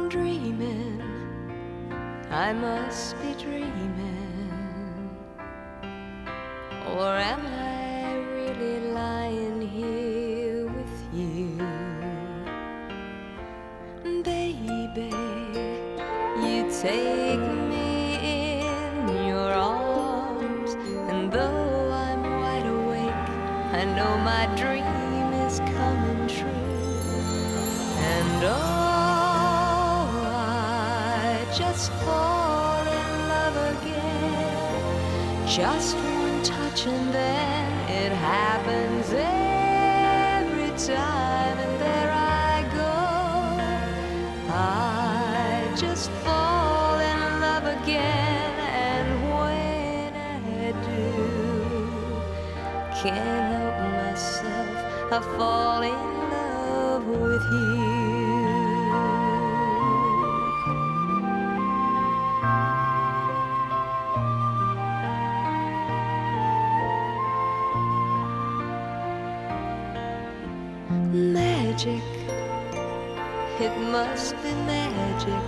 dreaming, I must be dreaming, or am I really lying here with you? Baby, you take me in your arms, and though I'm wide awake, I know my dream is coming true. And oh, I just fall in love again. Just one touch and then it happens every time, and there I go. I just fall in love again, and when I do, can't help myself, I fall in love with you. Magic, it must be magic,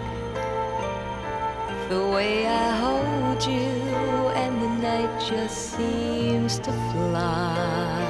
the way I hold you and the night just seems to fly.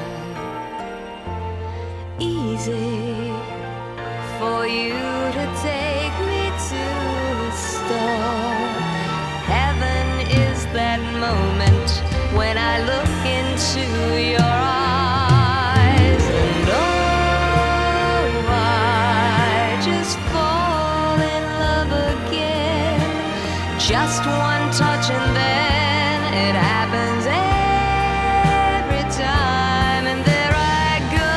Easy for you to take me to a star. Heaven is that moment when I look into your eyes, and oh, I just fall in love again. Just one touch and then it happens every time, and there I go.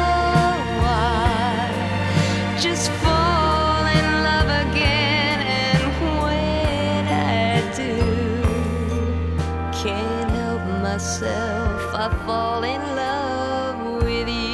I just fall in love again, and when I do, can't help myself, I fall in love with you.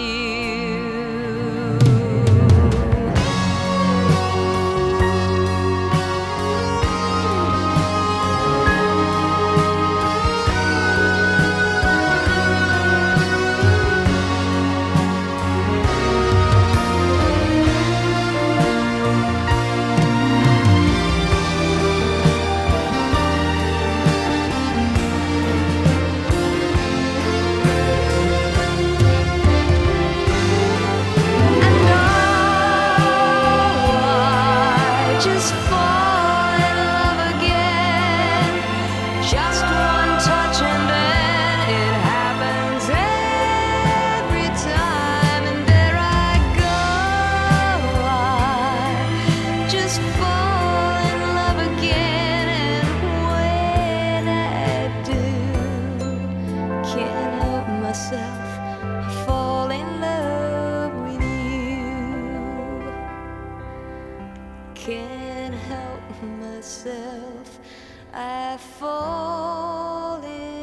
Just fall in love again. Just one touch and then it happens every time, and there I go. I just fall in love again, and when I do, can't help myself, I fall in love with you. Can't help myself, I fall in